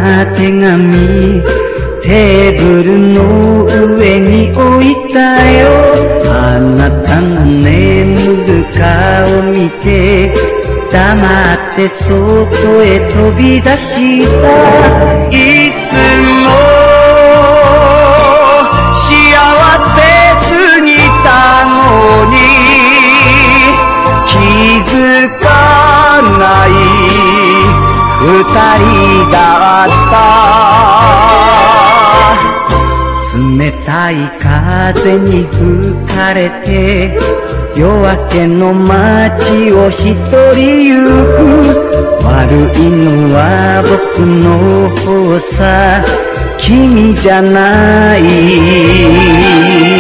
な手紙テーブルの上に置いたよ。あなたの眠る顔見て黙って外へ飛び出した。いつも幸せすぎたのに気づかない二人だった。冷たい風に吹かれて夜明けの街を一人行く。悪いのは僕の方さ、君じゃない。